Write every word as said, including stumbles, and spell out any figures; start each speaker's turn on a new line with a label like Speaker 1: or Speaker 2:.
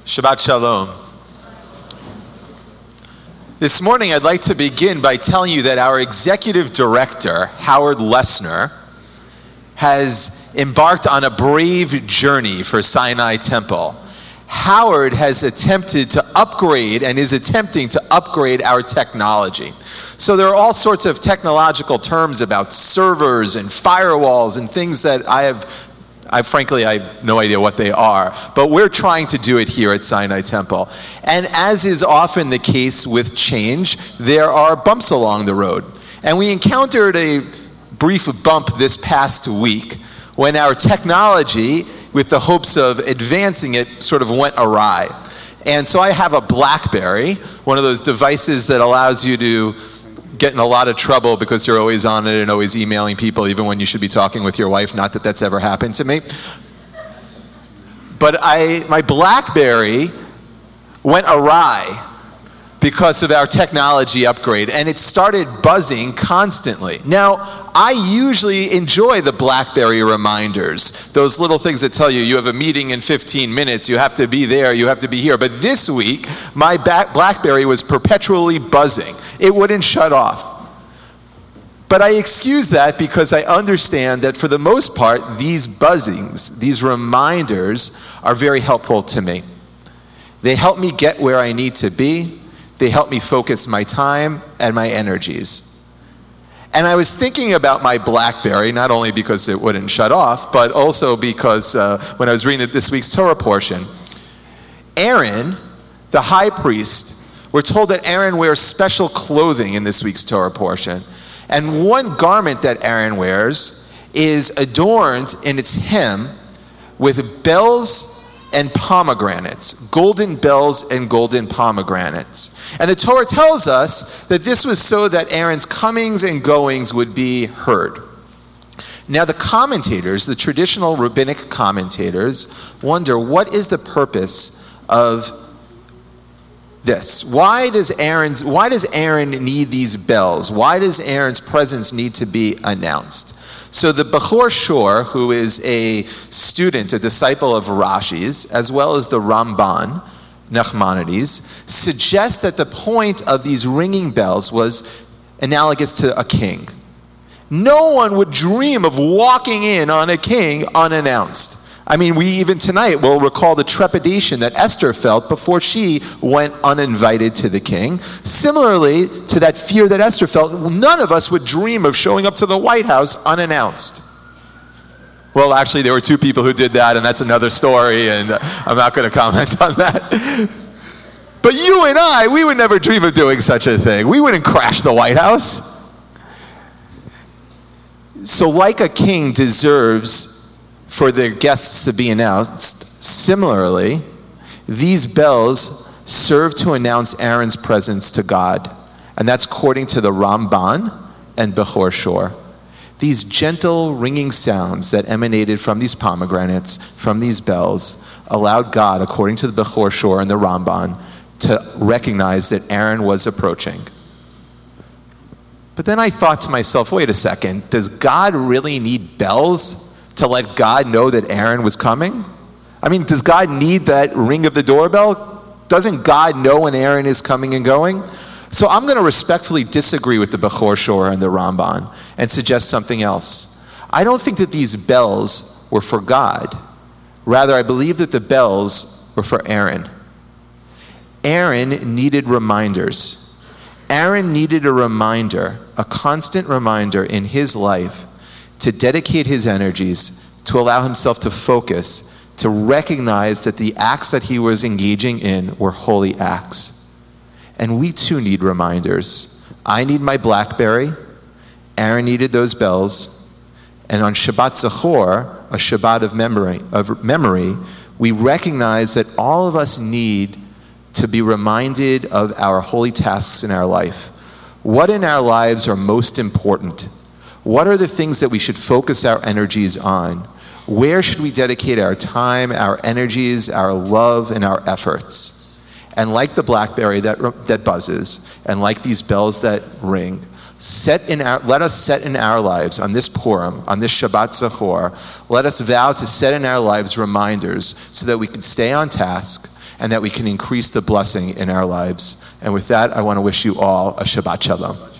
Speaker 1: Shabbat Shalom. This morning I'd like to begin by telling you that our executive director, Howard Lessner, has embarked on a brave journey for Sinai Temple. Howard has attempted to upgrade and is attempting to upgrade our technology. So there are all sorts of technological terms about servers and firewalls and things that I have I frankly, I have no idea what they are, but we're trying to do it here at Sinai Temple. And as is often the case with change, there are bumps along the road. And we encountered a brief bump this past week when our technology, with the hopes of advancing it, sort of went awry. And so I have a BlackBerry, one of those devices that allows you to get in a lot of trouble because you're always on it and always emailing people even when you should be talking with your wife. Not that that's ever happened to me. But I, my BlackBerry went awry because of our technology upgrade, and it started buzzing constantly. Now, I usually enjoy the BlackBerry reminders, those little things that tell you you have a meeting in fifteen minutes, you have to be there, you have to be here. But this week, my BlackBerry was perpetually buzzing. It wouldn't shut off. But I excuse that because I understand that for the most part, these buzzings, these reminders, are very helpful to me. They help me get where I need to be. They help me focus my time and my energies. And I was thinking about my BlackBerry, not only because it wouldn't shut off, but also because uh, when I was reading this week's Torah portion, Aaron, the high priest, we're told that Aaron wears special clothing in this week's Torah portion. And one garment that Aaron wears is adorned in its hem with bells and pomegranates, golden bells and golden pomegranates. And the Torah tells us that this was so that Aaron's comings and goings would be heard. Now the commentators, the traditional rabbinic commentators, wonder what is the purpose of this? Why does Aaron's why does Aaron need these bells? Why does Aaron's presence need to be announced? So the Bechor Shor, who is a student, a disciple of Rashi's, as well as the Ramban, Nachmanides, suggests that the point of these ringing bells was analogous to a king. No one would dream of walking in on a king unannounced. I mean, we even tonight will recall the trepidation that Esther felt before she went uninvited to the king. Similarly to that fear that Esther felt, none of us would dream of showing up to the White House unannounced. Well, actually, there were two people who did that, and that's another story, and I'm not going to comment on that. But you and I, we would never dream of doing such a thing. We wouldn't crash the White House. So like a king deserves for their guests to be announced, similarly, these bells serve to announce Aaron's presence to God. And that's according to the Ramban and Bechor Shor. These gentle ringing sounds that emanated from these pomegranates, from these bells, allowed God, according to the Bechor Shor and the Ramban, to recognize that Aaron was approaching. But then I thought to myself, wait a second, does God really need bells to let God know that Aaron was coming? I mean, does God need that ring of the doorbell? Doesn't God know when Aaron is coming and going? So I'm going to respectfully disagree with the Bechor Shor and the Ramban and suggest something else. I don't think that these bells were for God. Rather, I believe that the bells were for Aaron. Aaron needed reminders. Aaron needed a reminder, a constant reminder in his life to dedicate his energies, to allow himself to focus, to recognize that the acts that he was engaging in were holy acts. And we too need reminders. I need my BlackBerry. Aaron needed those bells. And on Shabbat Zachor, a Shabbat of memory, of memory, we recognize that all of us need to be reminded of our holy tasks in our life. What in our lives are most important? What are the things that we should focus our energies on? Where should we dedicate our time, our energies, our love, and our efforts? And like the BlackBerry that that buzzes, and like these bells that ring, set in our, let us set in our lives on this Purim, on this Shabbat Zachor, let us vow to set in our lives reminders so that we can stay on task and that we can increase the blessing in our lives. And with that, I want to wish you all a Shabbat Shalom.